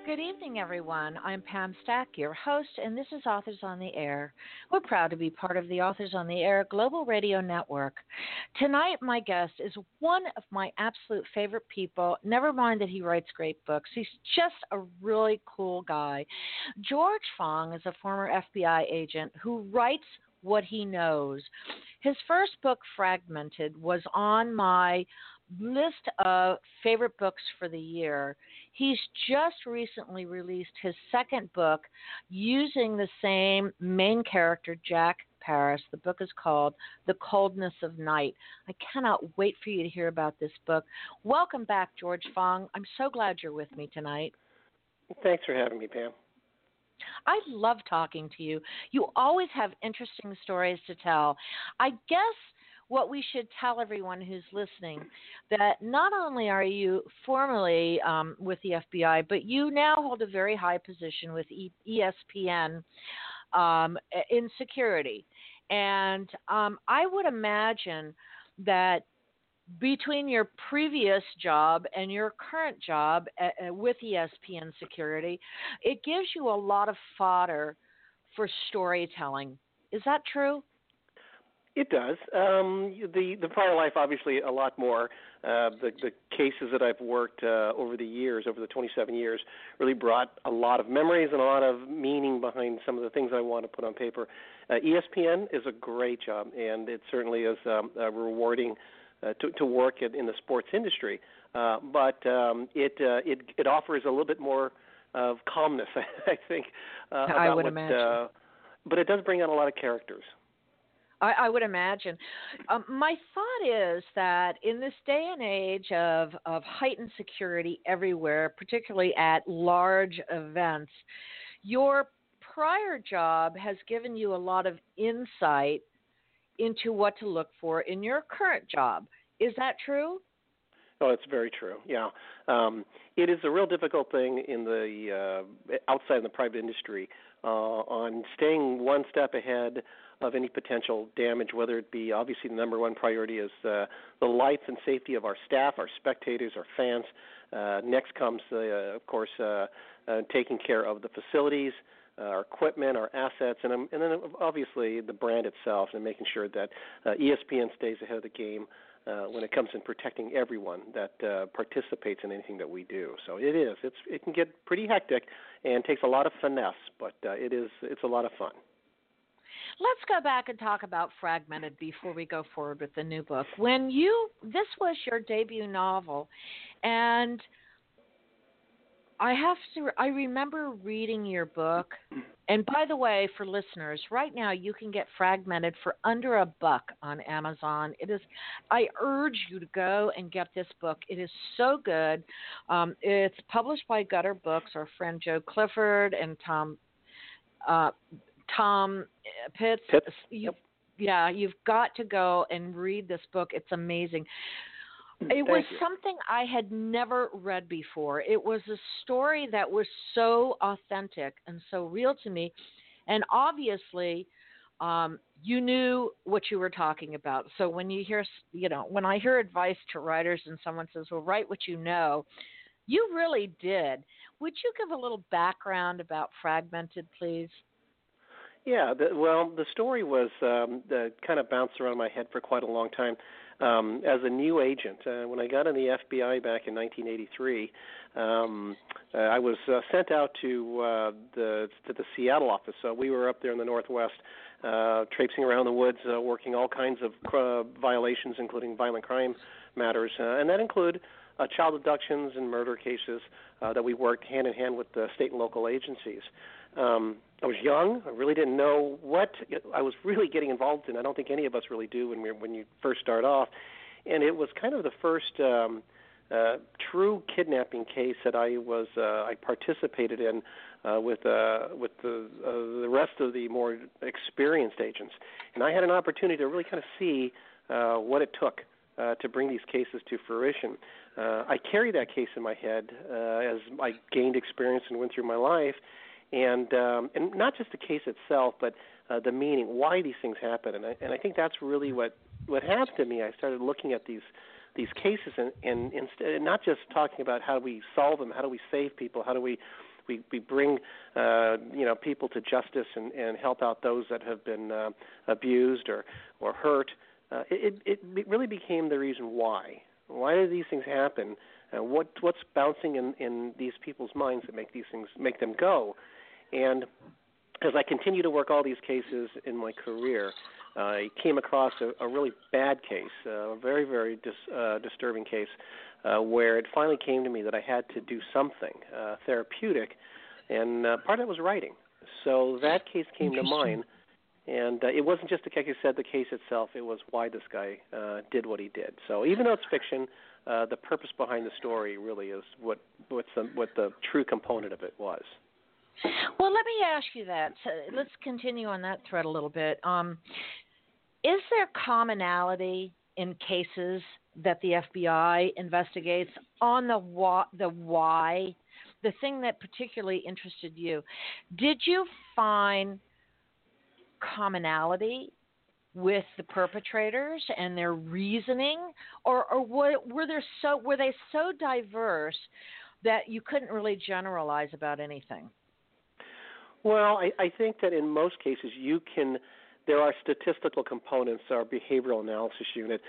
Good evening, everyone. I'm Pam Stack, your host, and this is Authors on the Air. We're proud to be part of the Authors on the Air Global Radio Network. Tonight, my guest is one of my absolute favorite people. Never mind that he writes great books. He's just a really cool guy. George Fong is a former FBI agent who writes what he knows. His first book, Fragmented, was on my list of favorite books for the year. He's just recently released his second book using the same main character, Jack Paris. The book is called The Coldness of Night. I cannot wait for you to hear about this book. Welcome back, George Fong. I'm so glad you're with me tonight. Thanks for having me, Pam. I love talking to you. You always have interesting stories to tell. I guess what we should tell everyone who's listening, that not only are you formerly with the FBI, but you now hold a very high position with ESPN in security. And I would imagine that between your previous job and your current job with ESPN Security, it gives you a lot of fodder for storytelling. Is that true? It does. The prior life, obviously, a lot more. The cases that I've worked over the years, over the 27 years, really brought a lot of memories and a lot of meaning behind some of the things I want to put on paper. ESPN is a great job, and it certainly is rewarding to work in the sports industry. But it offers a little bit more of calmness, I think. I would imagine. But it does bring out a lot of characters. I would imagine. My thought is that in this day and age of heightened security everywhere, particularly at large events, your prior job has given you a lot of insight into what to look for in your current job. Is that true? Oh, it's very true. Yeah, it is a real difficult thing in the outside in the private industry on staying one step ahead of any potential damage. Whether it be, obviously, the number one priority is the life and safety of our staff, our spectators, our fans. Next comes, of course, taking care of the facilities, our equipment, our assets, and then obviously the brand itself, and making sure that ESPN stays ahead of the game when it comes in protecting everyone that participates in anything that we do. So it can get pretty hectic and takes a lot of finesse, but it's a lot of fun. Let's go back and talk about Fragmented before we go forward with the new book. This was your debut novel, and I remember reading your book. And by the way, for listeners, right now you can get Fragmented for under $1 on Amazon. I urge you to go and get this book. It is so good. It's published by Gutter Books, our friend Joe Clifford and Tom Pitts. Yep. Yeah, you've got to go and read this book. It's amazing. It was something I had never read before. It was a story that was so authentic and so real to me. And obviously, you knew what you were talking about. So when when I hear advice to writers and someone says, well, write what you know, you really did. Would you give a little background about Fragmented, please? Yeah, the story was kind of bounced around my head for quite a long time. As a new agent, when I got in the FBI back in 1983, I was sent out to the Seattle office. So we were up there in the Northwest, traipsing around the woods, working all kinds of violations, including violent crime matters, and that include child abductions and murder cases that we worked hand in hand with the state and local agencies. I was young. I really didn't know what I was really getting involved in. I don't think any of us really do when you first start off. And it was kind of the first true kidnapping case that I participated in with the rest of the more experienced agents. And I had an opportunity to really kind of see what it took to bring these cases to fruition. I carried that case in my head as I gained experience and went through my life. And not just the case itself, but the meaning, why these things happen. And I think that's really what happened to me. I started looking at these cases, and not just talking about how do we solve them, how do we save people, how do we bring people to justice and help out those that have been abused or hurt. It really became the reason why. Why do these things happen? What's bouncing in these people's minds that make them go? And as I continue to work all these cases in my career, I came across a really bad case, a very, very disturbing case, where it finally came to me that I had to do something therapeutic, and part of it was writing. So that case came to mind, and it wasn't just, like I said, the case itself. It was why this guy did what he did. So even though it's fiction, the purpose behind the story really is what the true component of it was. Well, let me ask you that. So let's continue on that thread a little bit. Is there commonality in cases that the FBI investigates on the why, the thing that particularly interested you? Did you find commonality with the perpetrators and their reasoning, or were they so diverse that you couldn't really generalize about anything? Well, I think that in most cases there are statistical components. Our behavioral analysis unit,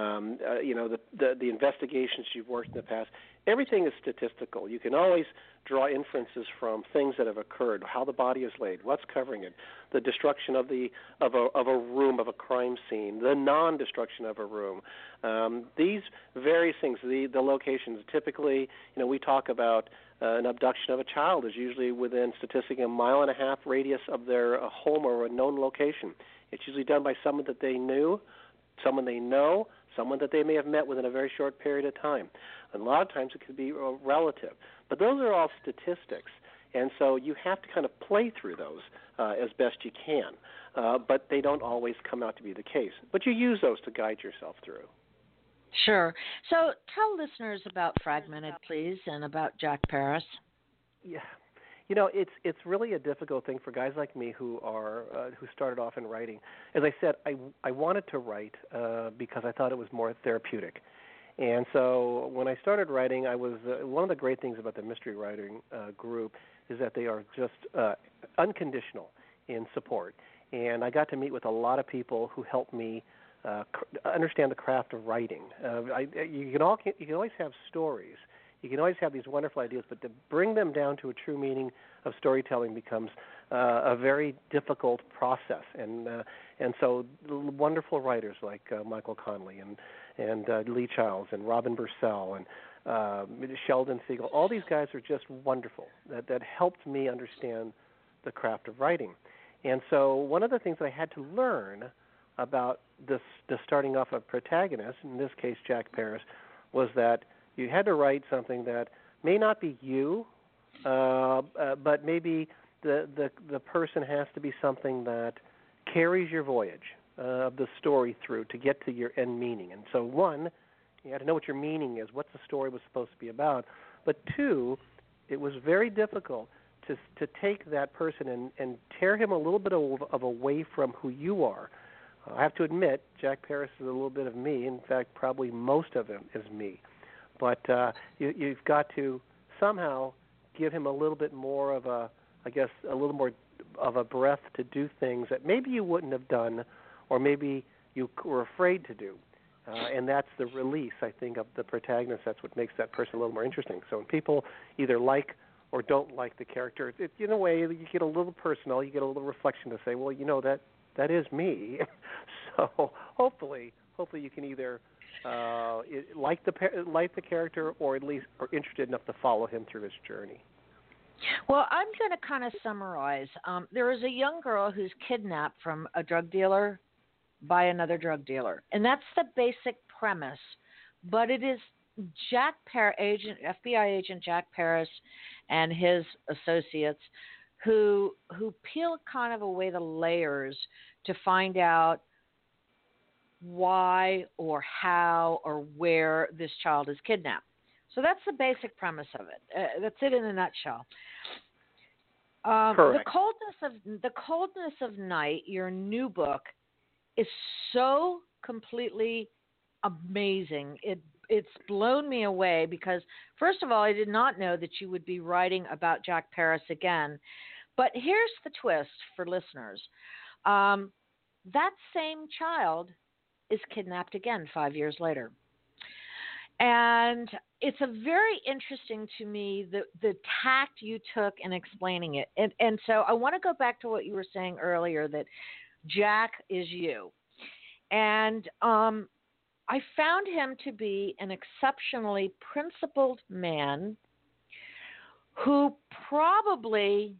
the investigations you've worked in the past, everything is statistical. You can always draw inferences from things that have occurred, how the body is laid, what's covering it, the destruction of a room, of a crime scene, the non-destruction of a room. These various things, the locations. Typically, we talk about an abduction of a child is usually within statistically 1.5 mile radius of their home or a known location. It's usually done by someone that they knew, someone they know, someone that they may have met within a very short period of time. And a lot of times it could be a relative. But those are all statistics. And so you have to kind of play through those as best you can. But they don't always come out to be the case. But you use those to guide yourself through. Sure. So tell listeners about Fragmented, please, and about Jack Paris. Yeah. It's really a difficult thing for guys like me who started off in writing. As I said, I wanted to write because I thought it was more therapeutic. And so when I started writing, I was one of the great things about the mystery writing group is that they are just unconditional in support. And I got to meet with a lot of people who helped me understand the craft of writing. You can always have stories. You can always have these wonderful ideas, but to bring them down to a true meaning of storytelling becomes a very difficult process. And so wonderful writers like Michael Connelly and Lee Childs and Robin Bursell and Sheldon Siegel, all these guys are just wonderful. That helped me understand the craft of writing. And so one of the things that I had to learn about the starting off of protagonist, in this case Jack Paris, was that you had to write something that may not be you, but maybe the person has to be something that carries your voyage of the story through to get to your end meaning. And so, one, you had to know what your meaning is, what the story was supposed to be about. But two, it was very difficult to take that person and tear him a little bit of away from who you are. I have to admit, Jack Paris is a little bit of me. In fact, probably most of him is me. But you've got to somehow give him a little bit more of a little more of a breath to do things that maybe you wouldn't have done or maybe you were afraid to do. And that's the release, I think, of the protagonist. That's what makes that person a little more interesting. So when people either like or don't like the character, in a way, you get a little personal. You get a little reflection to say, well, that is me. So hopefully you can either like the character, or at least are interested enough to follow him through his journey. Well, I'm going to kind of summarize. There is a young girl who's kidnapped from a drug dealer by another drug dealer, and that's the basic premise. But it is FBI agent Jack Paris and his associates who peel kind of away the layers to find out why or how or where this child is kidnapped. So that's the basic premise of it. That's it in a nutshell. Correct. The Coldness of Night, your new book, is so completely amazing. It it's blown me away because, first of all, I did not know that you would be writing about Jack Paris again. But here's the twist for listeners. That same child is kidnapped again 5 years later. And it's a very interesting to me the tact you took in explaining it. And so I want to go back to what you were saying earlier, that Jack is you. And I found him to be an exceptionally principled man who probably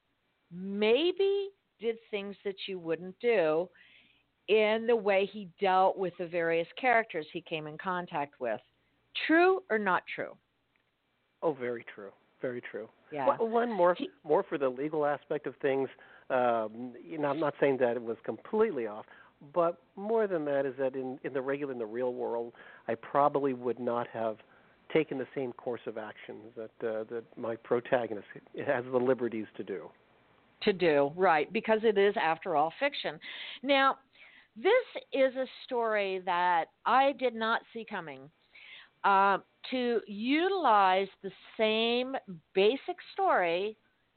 maybe did things that you wouldn't do in the way he dealt with the various characters he came in contact with. True or not true? Oh, very true. Very true. Yeah. One more for the legal aspect of things. I'm not saying that it was completely off, but more than that is that in the real world, I probably would not have taken the same course of action that my protagonist has the liberties to do. Right, because it is, after all, fiction. Now, this is a story that I did not see coming. To utilize the same basic story,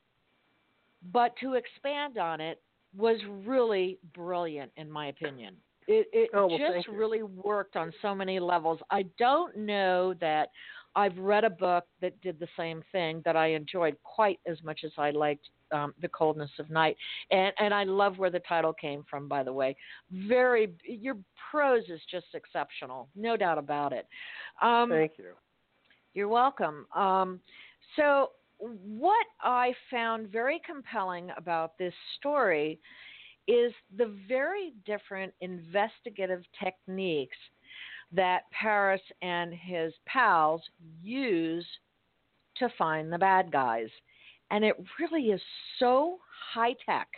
but to expand on it, was really brilliant, in my opinion. It just really worked on so many levels. I don't know that I've read a book that did the same thing that I enjoyed quite as much as I liked The Coldness of Night. And I love where the title came from, by the way. Your prose is just exceptional, no doubt about it. Thank you. You're welcome. So what I found very compelling about this story is the very different investigative techniques that Paris and his pals use to find the bad guys. And it really is so high-tech.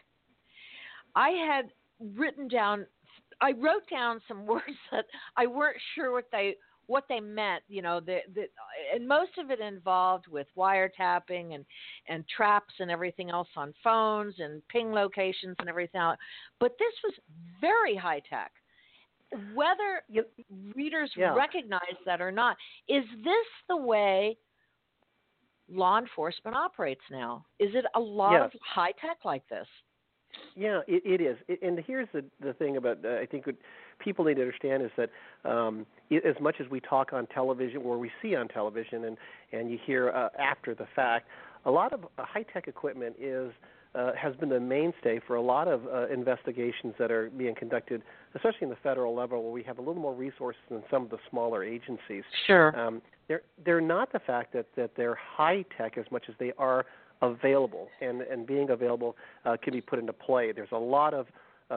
I wrote down some words that I weren't sure what they meant, and most of it involved with wiretapping and traps and everything else on phones and ping locations and everything else. But this was very high-tech. Whether readers recognize that or not, is this the way law enforcement operates now? Is it a lot of high-tech like this? Yeah, it is. And here's the thing about, I think what people need to understand is that as much as we talk on television, or we see on television, and you hear after the fact, a lot of high-tech equipment has been the mainstay for a lot of investigations that are being conducted, especially in the federal level, where we have a little more resources than some of the smaller agencies. Sure. They're not the fact that they're high-tech as much as they are available, and being available can be put into play. There's a lot of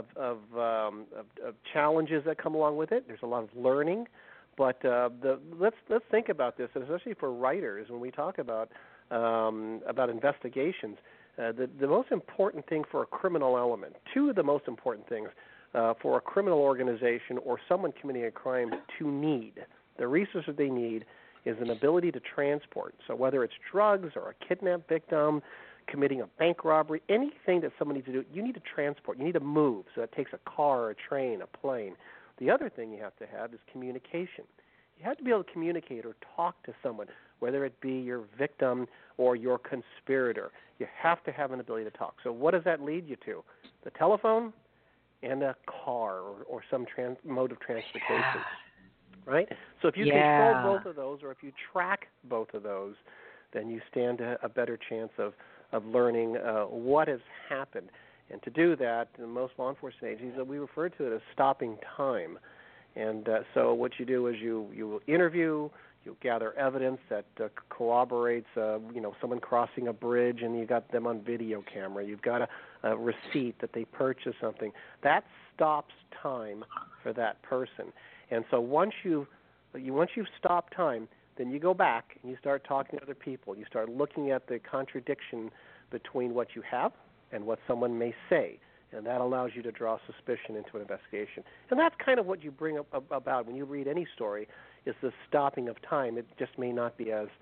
challenges that come along with it. There's a lot of learning, but let's think about this, and especially for writers, when we talk about investigations. The most important thing for a criminal element, two of the most important things for a criminal organization or someone committing a crime to need, the resources they need, is an ability to transport. So whether it's drugs or a kidnapped victim, committing a bank robbery, anything that someone needs to do, you need to transport. You need to move. So that takes a car, a train, a plane. The other thing you have to have is communication. You have to be able to communicate or talk to someone, whether it be your victim or your conspirator. You have to have an ability to talk. So what does that lead you to? The telephone and a car or some mode of transportation. Right? So if you control both of those, or if you track both of those, then you stand a better chance of learning what has happened. And to do that, in most law enforcement agencies, we refer to it as stopping time. And so what you do is you will interview, you gather evidence that corroborates, someone crossing a bridge, and you got them on video camera. You've got a receipt that they purchased something. That stops time for that person. And so once you've stopped time, then you go back and you start talking to other people. You start looking at the contradiction between what you have and what someone may say, and that allows you to draw suspicion into an investigation. And that's kind of what you bring up about when you read any story, is the stopping of time. It just may not be as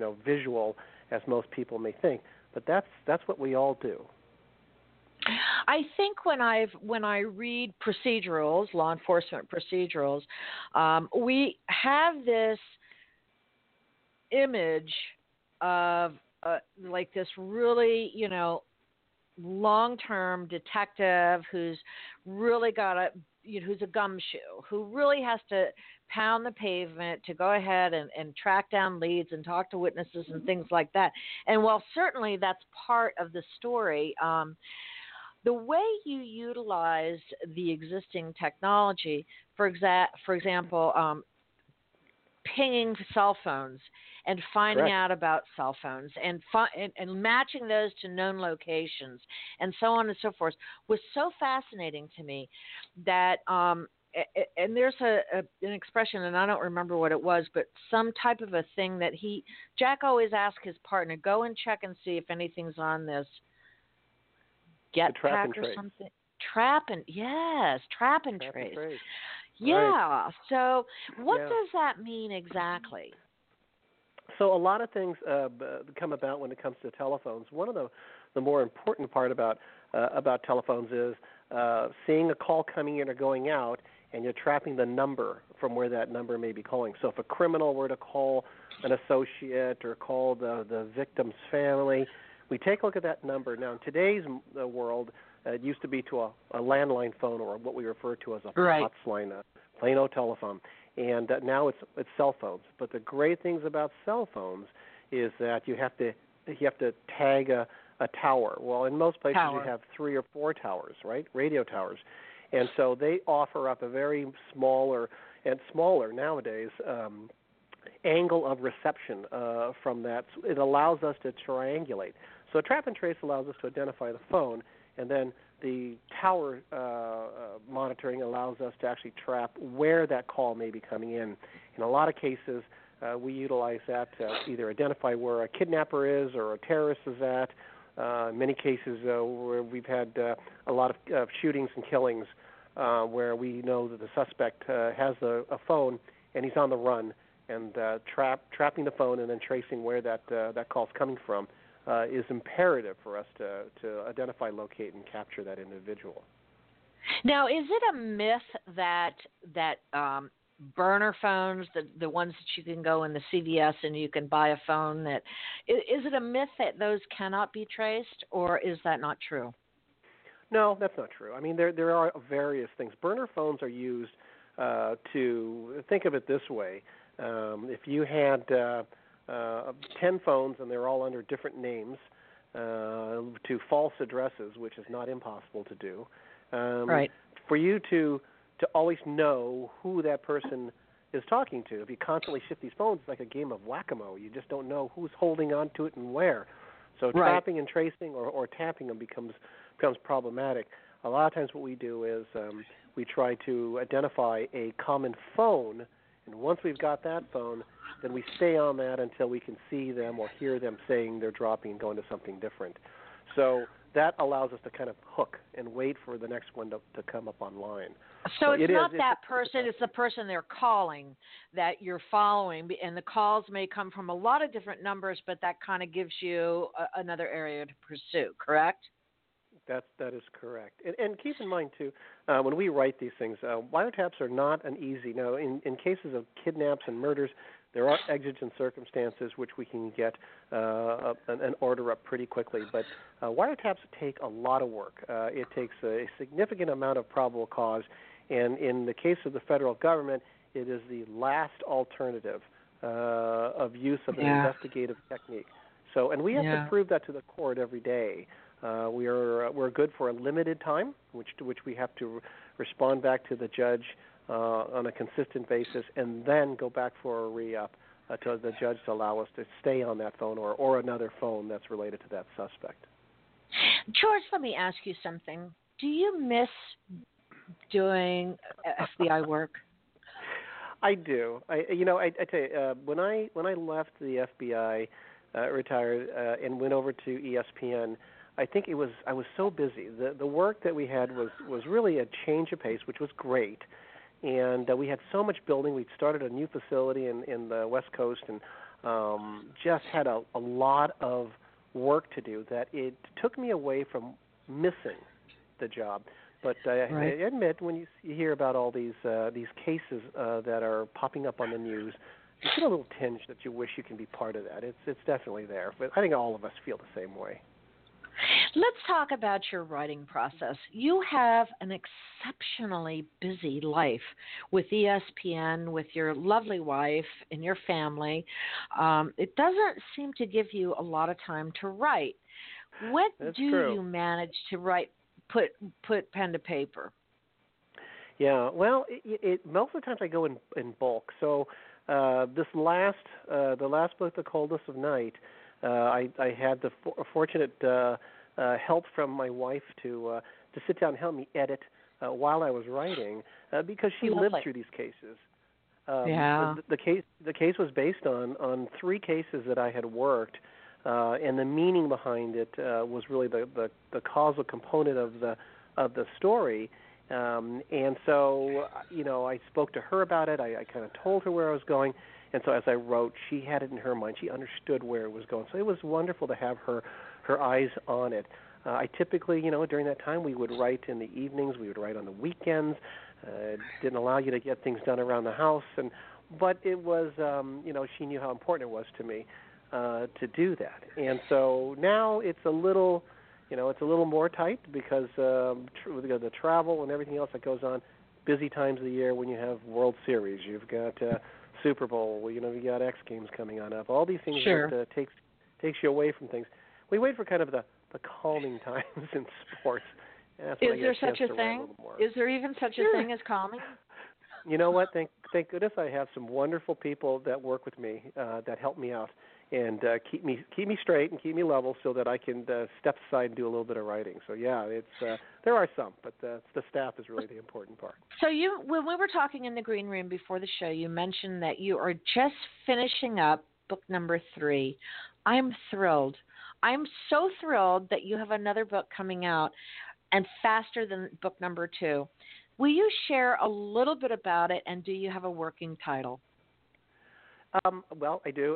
visual as most people may think, but that's what we all do. I think when I read procedurals, law enforcement procedurals, we have this image of like this really, long-term detective who's really got who's a gumshoe, who really has to pound the pavement to go ahead and track down leads and talk to witnesses and things like that. And while certainly that's part of the story, the way you utilize the existing technology, for example, pinging cell phones and finding Correct. out about cell phones and matching those to known locations and so on and so forth was so fascinating to me that and there's an expression, and I don't remember what it was, but some type of a thing that Jack always asked his partner, go and check and see if anything's on this get trap pack and or trace. something. Trap and trap and Trap trace. and trace. Yeah. Right. So what does that mean exactly? So a lot of things come about when it comes to telephones. One of the more important part about telephones is seeing a call coming in or going out, and you're trapping the number from where that number may be calling. So if a criminal were to call an associate or call the victim's family, we take a look at that number. Now, in today's world, it used to be to a landline phone, or what we refer to as a POTS line, a plain old telephone. And now it's cell phones. But the great things about cell phones is that you have to tag a tower. Well, in most places you have 3 or 4 towers, right? Radio towers. And so they offer up a very smaller nowadays angle of reception from that. It allows us to triangulate. So trap and trace allows us to identify the phone, and then the tower monitoring allows us to actually trap where that call may be coming in. In a lot of cases, we utilize that to either identify where a kidnapper is or a terrorist is at. In many cases, where we've had a lot of shootings and killings where we know that the suspect has a phone and he's on the run, and trapping the phone and then tracing where that call's coming from is imperative for us to identify, locate, and capture that individual. Now, is it a myth that burner phones, the ones that you can go in the CVS and you can buy a phone, is it a myth that those cannot be traced, or is that not true? No, that's not true. I mean, there are various things. Burner phones are used to, think of it this way. If you had 10 phones and they're all under different names to false addresses, which is not impossible to do, right. For you to always know who that person is talking to, if you constantly shift these phones, it's like a game of whack-a-mole. You just don't know who's holding on to it and where. So trapping and tracing or tapping them becomes problematic. A lot of times what we do is we try to identify a common phone, and once we've got that phone, then we stay on that until we can see them or hear them saying they're dropping and going to something different. So that allows us to kind of hook and wait for the next one to come up online. So it's not that person, it's the person they're calling that you're following, and the calls may come from a lot of different numbers, but that kind of gives you another area to pursue, correct? That is correct. And keep in mind, too, when we write these things, wiretaps are not an easy. Now, in cases of kidnaps and murders, there are exigent circumstances which we can get an order up pretty quickly. But wiretaps take a lot of work. It takes a significant amount of probable cause. And in the case of the federal government, it is the last alternative of use of an investigative technique. So, and we have to prove that to the court every day. We're good for a limited time, which we have to respond back to the judge on a consistent basis, and then go back for a re-up to the judge to allow us to stay on that phone or another phone that's related to that suspect. George, let me ask you something. Do you miss doing FBI work? I do. I tell you, when I left the FBI, retired, and went over to ESPN, I think I was so busy. The work that we had was really a change of pace, which was great. And we had so much building. We'd started a new facility in the West Coast, and just had a lot of work to do that it took me away from missing the job. But I admit, when you hear about all these cases that are popping up on the news, you get a little tinge that you wish you can be part of that. It's definitely there. But I think all of us feel the same way. Let's talk about your writing process. You have an exceptionally busy life with ESPN, with your lovely wife and your family. It doesn't seem to give you a lot of time to write. When That's do true. you manage to write, put pen to paper? Yeah, well, most of the times I go in bulk. So the last book, The Coldest of Night, I had the fortunate help from my wife to sit down and help me edit while I was writing because she lived through these cases. The case was based on 3 cases that I had worked, and the meaning behind it was really the causal component of the story. And so, I spoke to her about it. I kind of told her where I was going. And so as I wrote, she had it in her mind. She understood where it was going. So it was wonderful to have her eyes on it. I typically, during that time, we would write in the evenings. We would write on the weekends. It didn't allow you to get things done around the house. But it was, she knew how important it was to me to do that. And so now it's a little more tight because the travel and everything else that goes on, busy times of the year when you have World Series, you've got Super Bowl, you got X Games coming on up, all these things that takes you away from things. We wait for kind of the calming times in sports. Is there such a thing? Is there even such a thing as calming? You know what? Thank goodness I have some wonderful people that work with me that help me out and keep me straight and keep me level so that I can step aside and do a little bit of writing. So yeah, it's there are some, but the staff is really the important part. So when we were talking in the green room before the show, you mentioned that you are just finishing up book number 3. I'm thrilled. I'm so thrilled that you have another book coming out and faster than book number 2. Will you share a little bit about it, and do you have a working title? Well, I do.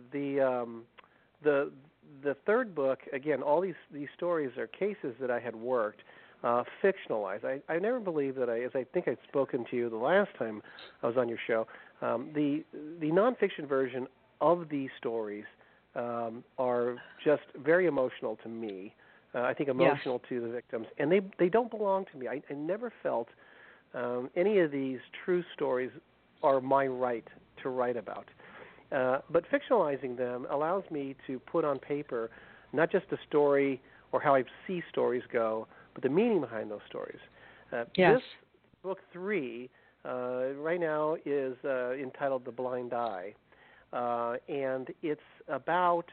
The third book, again, all these stories are cases that I had worked, fictionalized. I never believed that as I think I'd spoken to you the last time I was on your show, the nonfiction version of these stories are just very emotional to me. I think emotional to the victims, and they don't belong to me. I never felt any of these true stories are my right to write about. But fictionalizing them allows me to put on paper not just the story or how I see stories go, but the meaning behind those stories. This book 3 right now is entitled The Blind Eye, and it's about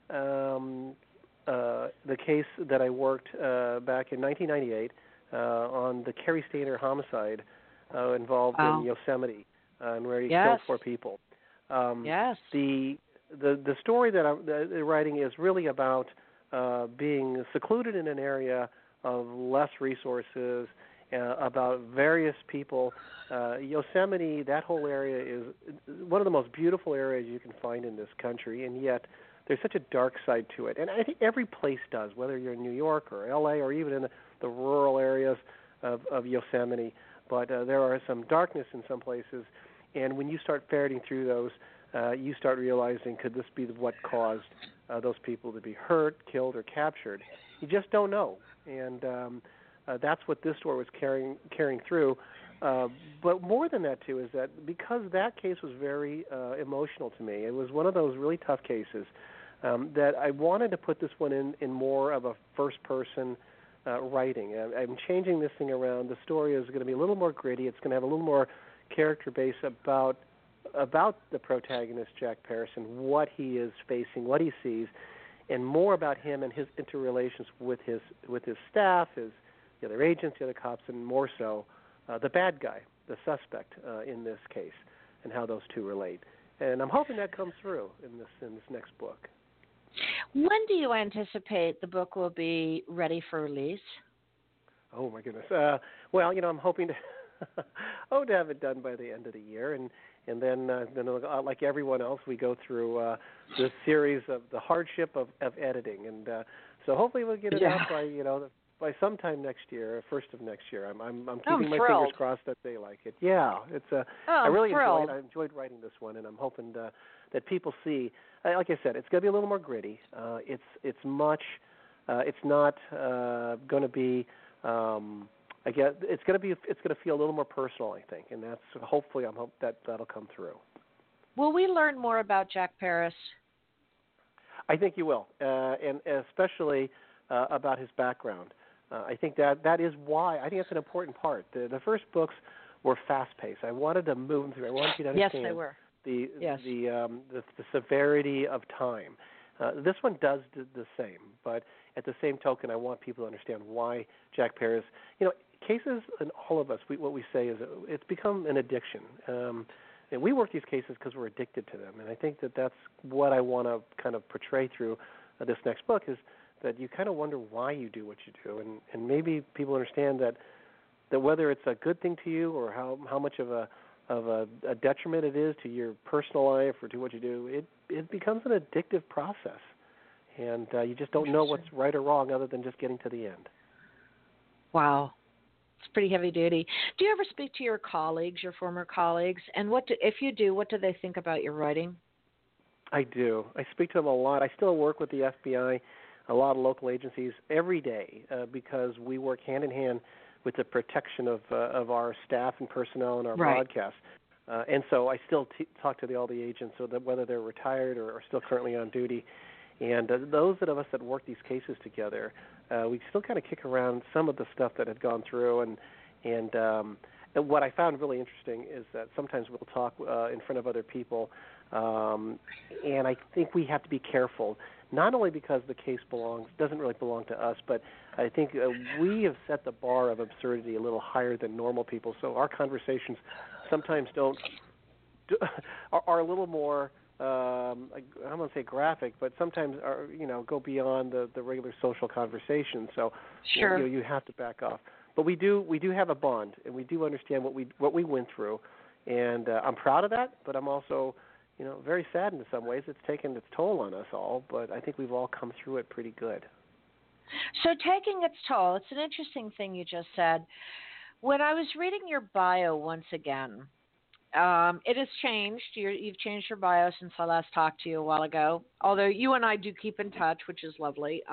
the case that I worked back in 1998 on the Cary Stayner homicide involved in Yosemite, and where he killed 4 people. The story that I'm writing is really about being secluded in an area of less resources, about various people. Yosemite, that whole area is one of the most beautiful areas you can find in this country, and yet there's such a dark side to it. And I think every place does, whether you're in New York or L.A. or even in the rural areas of Yosemite. But there are some darkness in some places, and when you start ferreting through those, you start realizing, could this be what caused those people to be hurt, killed, or captured? You just don't know. And that's what this story was carrying through. But more than that, too, is that because that case was very emotional to me, it was one of those really tough cases that I wanted to put this one in more of a first-person writing. I'm changing this thing around. The story is going to be a little more gritty. It's going to have a little more character base about the protagonist, Jack Patterson, what he is facing, what he sees, and more about him and his interrelations with his staff, the other agents, the other cops, and more so the bad guy, the suspect in this case, and how those two relate. And I'm hoping that comes through in this next book. When do you anticipate the book will be ready for release? Oh my goodness. Well, I'm hoping to have it done by the end of the year, and then like everyone else, we go through the series of the hardship of editing, and so hopefully we'll get it out by sometime next year, first of next year. I'm keeping my thrilled. fingers crossed that they like it. Yeah, it's I I'm really thrilled. enjoyed writing this one, and I'm hoping that people see. Like I said, it's going to be a little more gritty. It's not going to be. I guess it's going to feel a little more personal, I think, and that's hopefully I'm hope that'll come through. Will we learn more about Jack Paris? I think you will, and especially about his background. I think that is why I think that's an important part. The first books were fast-paced. I wanted to move them through. I wanted you to understand Yes, they were. The severity of time. This one does the same, but at the same token, I want people to understand why Jack Paris. Cases in all of us. What we say is it's become an addiction. And we work these cases because we're addicted to them. And I think that's what I want to kind of portray through this next book is that you kind of wonder why you do what you do. And maybe people understand that whether it's a good thing to you or how much of a detriment it is to your personal life or to what you do, it becomes an addictive process. And you just don't know what's right or wrong other than just getting to the end. Wow. It's pretty heavy duty. Do you ever speak to your colleagues, your former colleagues, and if you do, what do they think about your writing? I do. I speak to them a lot. I still work with the FBI, a lot of local agencies every day because we work hand in hand with the protection of our staff and personnel and our broadcasts. And so I still talk to all the agents, so that whether they're retired or still currently on duty. And those of us that work these cases together, we still kind of kick around some of the stuff that had gone through. And what I found really interesting is that sometimes we'll talk in front of other people, and I think we have to be careful, not only because the case doesn't really belong to us, but I think we have set the bar of absurdity a little higher than normal people. So our conversations sometimes are a little more. I'm going to say graphic, but sometimes go beyond the regular social conversation. So sure. You have to back off. But we do have a bond, and we do understand what we went through, and I'm proud of that. But I'm also very saddened in some ways. It's taken its toll on us all, but I think we've all come through it pretty good. So taking its toll, it's an interesting thing you just said. When I was reading your bio once again. It has changed. You've changed your bio since I last talked to you a while ago, although you and I do keep in touch, which is lovely.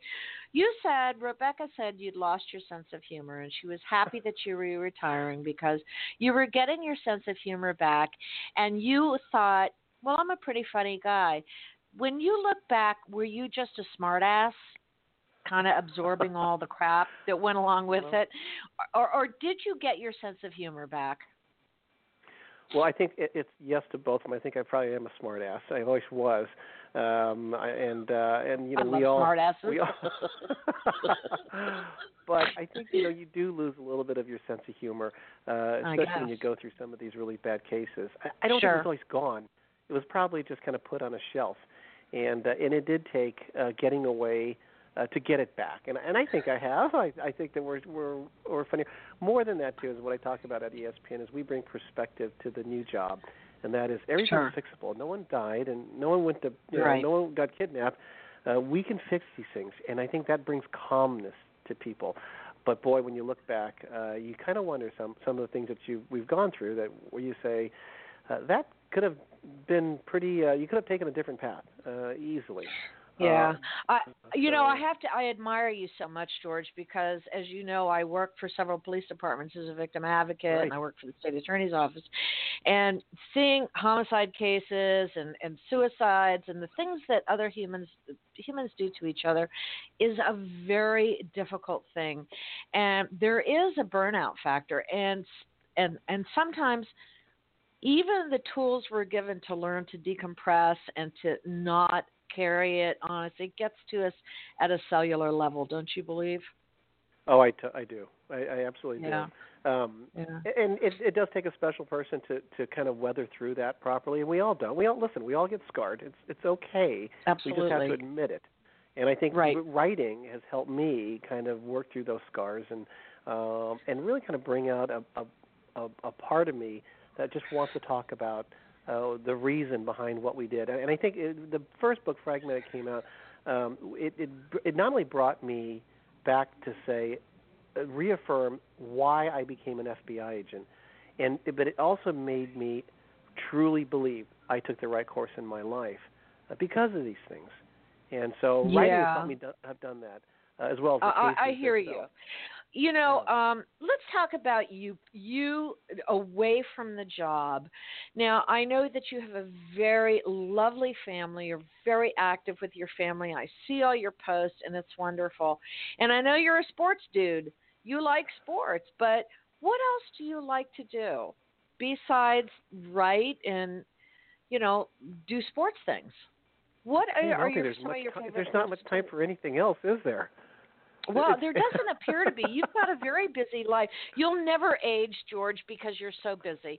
Rebecca said you'd lost your sense of humor, and she was happy that you were retiring because you were getting your sense of humor back, and you thought, well, I'm a pretty funny guy. When you look back, were you just a smartass, kind of absorbing all the crap that went along with it, or did you get your sense of humor back? Well, I think it's yes to both of them. I think I probably am a smart ass. I always was, and I love smart asses. But I think you do lose a little bit of your sense of humor, especially when you go through some of these really bad cases. I don't think it was always gone. It was probably just kind of put on a shelf, and it did take getting away to get it back, and I think I have. I think that we're funny. More than that, too, is what I talk about at ESPN is we bring perspective to the new job, and that is everything's fixable. No one died, and no one went to no one got kidnapped. We can fix these things, and I think that brings calmness to people. But boy, when you look back, you kind of wonder some of the things that we've gone through where you say that could have been pretty. You could have taken a different path easily. Yeah. I admire you so much, George, because as you know, I work for several police departments as a victim advocate, and I work for the state attorney's office. And seeing homicide cases and suicides and the things that other humans do to each other is a very difficult thing. And there is a burnout factor, and sometimes even the tools we're given to learn to decompress and to not carry it on us, it gets to us at a cellular level, don't you believe? Oh, I do. I absolutely do. And it does take a special person to kind of weather through that properly, and we all don't. We all get scarred. It's okay. Absolutely. We just have to admit it. And I think writing has helped me kind of work through those scars and really kind of bring out a part of me that just wants to talk about the reason behind what we did. And I think the first book, Fragmented, came out. It not only brought me back to say, reaffirm why I became an FBI agent, but it also made me truly believe I took the right course in my life because of these things. And so writing has helped me have done that, as well as the cases I hear themselves. you. You know, let's talk about you away from the job. Now, I know that you have a very lovely family. You're very active with your family. I see all your posts, and it's wonderful. And I know you're a sports dude. You like sports, but what else do you like to do besides write and, do sports things? What are some of your favorite things? There's not much time for anything else, is there? Well, there doesn't appear to be. You've got a very busy life. You'll never age, George, because you're so busy.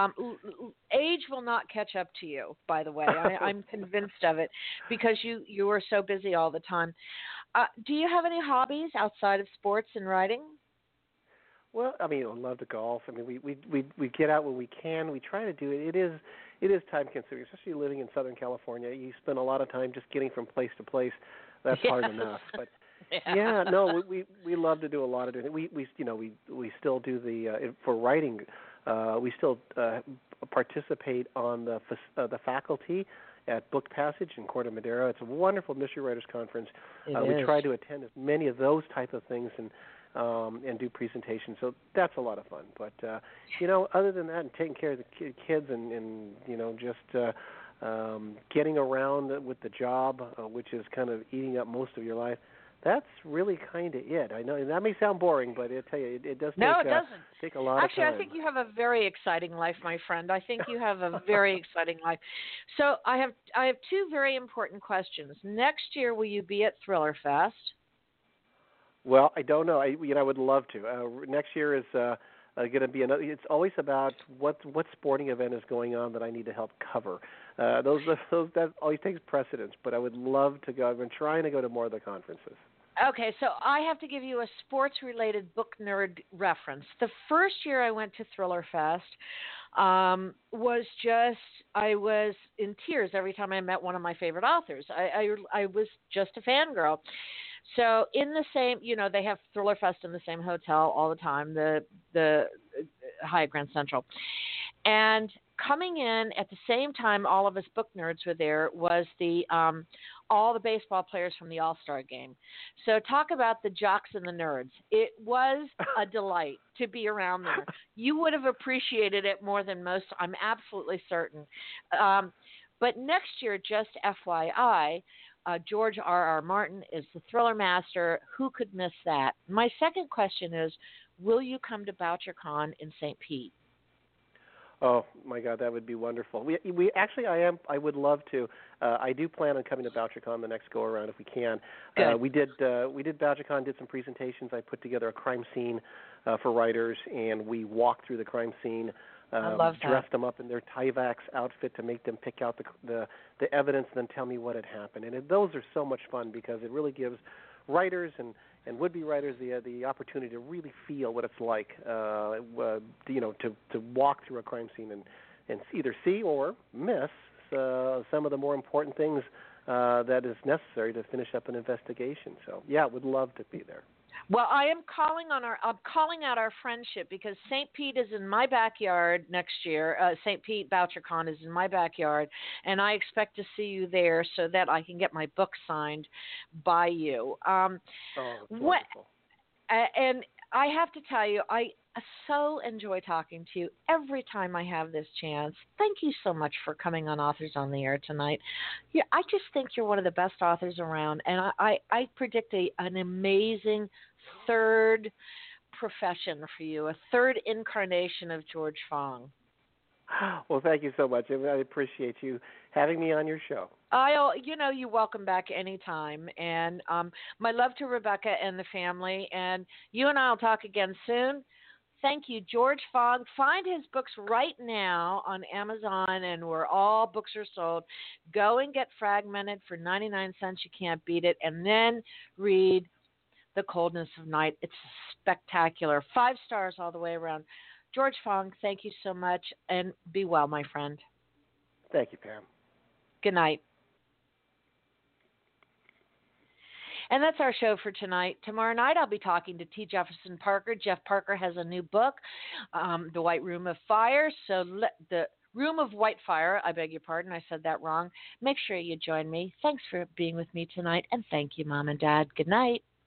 Age will not catch up to you, by the way. I'm convinced of it because you are so busy all the time. Do you have any hobbies outside of sports and writing? Well, I mean, I love to golf. I mean, we get out when we can. We try to do it. It is time consuming, especially living in Southern California. You spend a lot of time just getting from place to place. That's hard enough. But we love to do a lot of it. We still do for writing. We still participate on the faculty at Book Passage in Corte Madera. It's a wonderful mystery writers conference. We try to attend as many of those type of things and do presentations. So that's a lot of fun. But other than that, and taking care of the kids and just getting around with the job, which is kind of eating up most of your life. That's really kind of it. I know, and that may sound boring, but I tell you, it does take a lot of time. Actually, I think you have a very exciting life, my friend. I think you have a very exciting life. So I have two very important questions. Next year, will you be at Thriller Fest? Well, I don't know. I would love to. Next year is going to be another. It's always about what sporting event is going on that I need to help cover. Those that always takes precedence. But I would love to go. I've been trying to go to more of the conferences. Okay, so I have to give you a sports-related book nerd reference. The first year I went to Thriller Fest I was in tears every time I met one of my favorite authors. I was just a fangirl. So in the same, they have Thriller Fest in the same hotel all the time, the Hyatt Grand Central. And coming in at the same time, all of us book nerds were there, was all the baseball players from the All-Star game. So talk about the jocks and the nerds. It was a delight to be around there. You would have appreciated it more than most, I'm absolutely certain. But next year, just FYI, George R.R. Martin is the Thriller Master. Who could miss that? My second question is, will you come to BoucherCon in St. Pete? Oh my God, that would be wonderful. We actually, I would love to. I do plan on coming to BoucherCon the next go around if we can. We did BoucherCon, did some presentations. I put together a crime scene for writers, and we walked through the crime scene. I love that. Dressed them up in their Tyvek outfit to make them pick out the evidence, and then tell me what had happened. And those are so much fun because it really gives writers and would-be writers the opportunity to really feel what it's like, to walk through a crime scene and either see or miss some of the more important things that is necessary to finish up an investigation. So, yeah, would love to be there. Well, I'm calling out our friendship because St. Pete is in my backyard next year. St. Pete BoucherCon is in my backyard, and I expect to see you there so that I can get my book signed by you. That's wonderful. And I have to tell you, I so enjoy talking to you every time I have this chance. Thank you so much for coming on Authors on the Air tonight. Yeah, I just think you're one of the best authors around, and I predict an amazing third profession for you, a third incarnation of George Fong. Well, thank you so much. I appreciate you having me on your show. You're welcome back anytime. And my love to Rebecca and the family. And you and I will talk again soon. Thank you, George Fong. Find his books right now on Amazon and where all books are sold. Go and get Fragmented for 99 cents. You can't beat it. And then read The Coldness of Night. It's spectacular. 5 stars all the way around. George Fong, thank you so much, and be well, my friend. Thank you, Pam. Good night. And that's our show for tonight. Tomorrow night, I'll be talking to T. Jefferson Parker. Jeff Parker has a new book, The White Room of Fire. So the Room of White Fire, I beg your pardon, I said that wrong. Make sure you join me. Thanks for being with me tonight, and thank you, Mom and Dad. Good night.